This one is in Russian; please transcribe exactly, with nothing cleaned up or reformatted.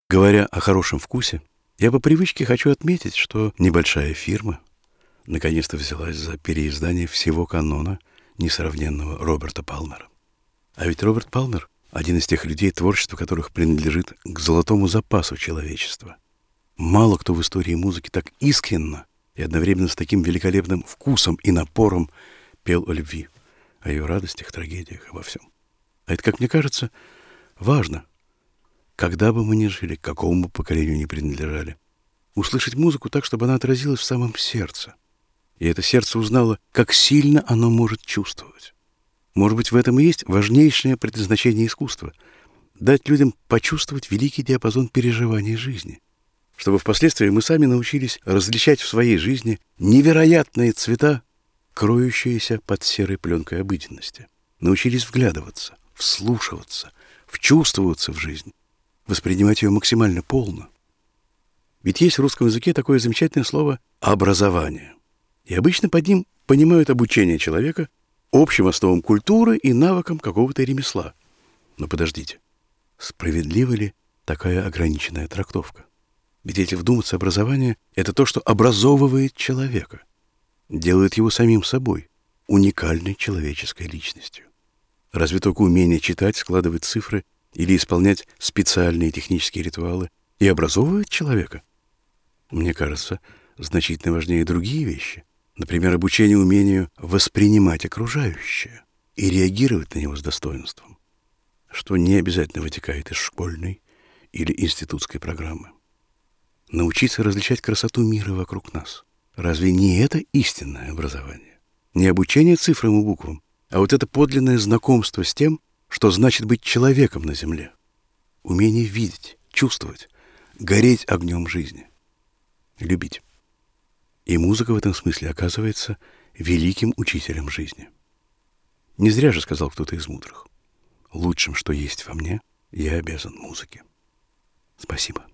Говоря о хорошем вкусе, я по привычке хочу отметить, что небольшая фирма наконец-то взялась за переиздание всего канона несравненного Роберта Палмера. А ведь Роберт Палмер — один из тех людей, творчество которых принадлежит к золотому запасу человечества. Мало кто в истории музыки так искренно и одновременно с таким великолепным вкусом и напором пел о любви, о ее радостях, трагедиях, обо всем. А это, как мне кажется, важно. Когда бы мы ни жили, к какому бы поколению ни принадлежали, услышать музыку так, чтобы она отразилась в самом сердце. И это сердце узнало, как сильно оно может чувствовать. Может быть, в этом и есть важнейшее предназначение искусства — дать людям почувствовать великий диапазон переживаний жизни, чтобы впоследствии мы сами научились различать в своей жизни невероятные цвета, кроющиеся под серой пленкой обыденности, научились вглядываться, вслушиваться, вчувствоваться в жизнь, воспринимать ее максимально полно. Ведь есть в русском языке такое замечательное слово «образование». И обычно под ним понимают обучение человека общим основам культуры и навыкам какого-то ремесла. Но подождите, справедлива ли такая ограниченная трактовка? Ведь если вдуматься, образование — это то, что образовывает человека, делает его самим собой, уникальной человеческой личностью. Разве только умение читать, складывать цифры или исполнять специальные технические ритуалы и образовывает человека? Мне кажется, значительно важнее другие вещи. Например, обучение умению воспринимать окружающее и реагировать на него с достоинством, что не обязательно вытекает из школьной или институтской программы. Научиться различать красоту мира вокруг нас. Разве не это истинное образование? Не обучение цифрам и буквам, а вот это подлинное знакомство с тем, что значит быть человеком на земле. Умение видеть, чувствовать, гореть огнем жизни. Любить. И музыка в этом смысле оказывается великим учителем жизни. Не зря же сказал кто-то из мудрых: лучшим, что есть во мне, я обязан музыке. Спасибо.